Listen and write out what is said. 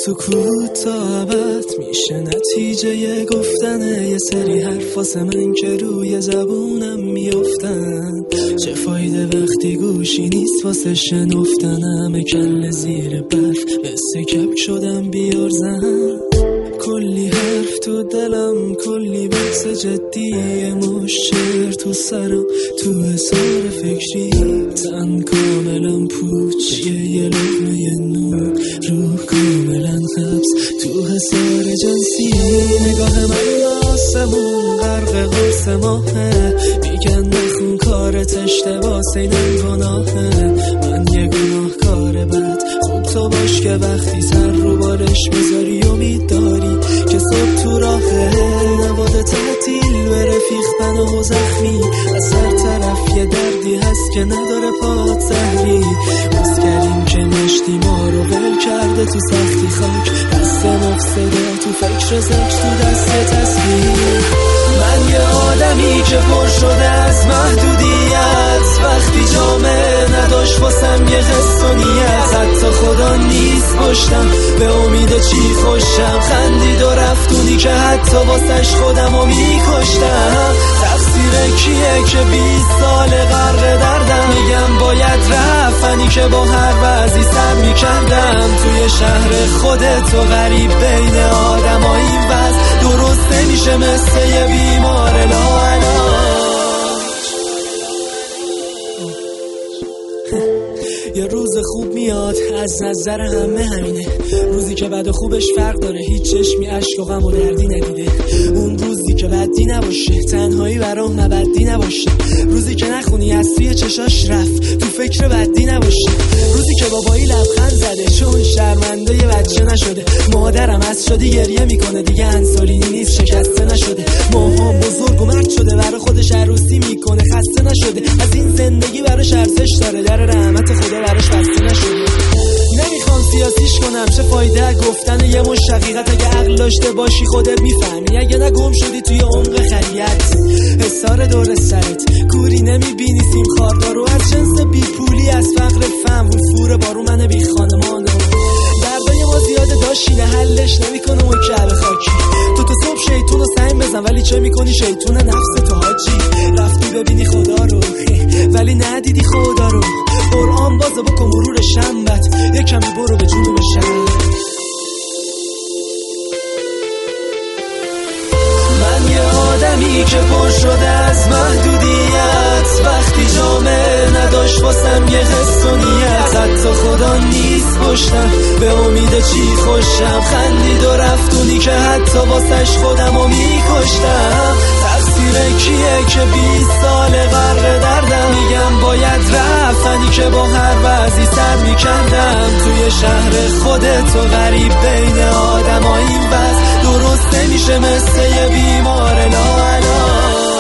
سکوت تا ابد میشه نتیجه گفتن یه سری حرف واسه من که روی زبونم میافتن. چه فایده وقتی گوشی نیست واسه شنفتنم، کله زیر برف مثل کپ شدم بیار زن. کلی حرف تو دلم، کلی بحث جدیه، مشتر تو سرم، تو حسار فکری، تن کاملا پوچ، یه لقمه نور، روح کاملا حبس تو حسار جنسی. نگاه من آسمون غرق قرص ماهه، میگن نخون کارت اشتباس، اینم گناهه. من یه گناهکار بد، خوب تو باش که وقتی سر رو بالش میذاری امید داری که صبح تو راهه. نباده تعطیل به رفیق پناه و زخمی، از هر طرف یه دردی هست که نداره پات زهری. بس کردیم که مشتی ما رو ول کرده تو سختی خاک، دست مفسده تو فکر زکش، تو دست تصویر. من یه آدمی که پر شده از محدودیت، وقتی جامعه نداشت واسم یه حس و نیت. حتی خدا نیست پشتم، به امید چی خوشم، خندید و رفتونی که حتی واسش خودم رو میکشتم. تقصیر کیه که 20 سال غرق دردم، میگم باید رفتنی که با هر وضعی سر میکردم. توی شهر خودت و غریب بین آدم ها این وضع درست نمیشه، مثل یه بیمار لاعلاج. یه روز خوب میاد از نظر همه همینه، روزی که بد و خوبش فرق داره، هیچ چشمی عشق و غم و دردی ندیده. اون روزی که بدی نباشه، تنهایی برام مبدی نباشه، روزی که نخونی از توی چشاش رفت، تو فکر بدی نباشه، روزی که بابایی لبخند زده چون شرمنده یه بچه نشده. مادرم از شدی گریه میکنه، دیگه انسولینی نیست شکسته نشده. ماهام بزرگ و مرد شده، برای خودش عروسی میکنه خسته نشده. از این زندگی براش ارزش داره، در رحمت خدا براش بسته نشده. نمیخوام سیاسیش کنم، چه فایده گفتن یه مش حقیقت، اگه عقل داشته باشی خودت میفهمی، اگه نه گم شدی توی عمق خریت. حسار دور سرت کوری نمیبینی، سیم خاردارو از جنس بی پولی، از فقر فهم فور بارو من بی خانمانو. دردای ما زیاده داشتینه، حلش نمیکنه اون کعبه خاکی. تو صبح شیطون رو سنگ بزن، ولی چه میکنی شیطون نفس تو حاجی. رفتی ببینی خدا رو ولی ندیدی خدا رو. قرآن بازه بکن مرور شنبت، یه کمی برو به جنوب شهر. من یه آدمی که پر شده از محدودیت، وقتی جامعه نداشت واسم یه حس و نیت. حتی خدا نیست پشتم، به امید چی خوشم، خندید و رفتونی که حتی واسش خودم رو میکشتم. تقصیر کیه که 20 سال غرق دردم، میگم باید رفتنی که با هر وضعی سر میکردم. توی شهر خودت و غریب بین آدم ها این وضع درست نمیشه، مثل یه بیمار لاعلاج.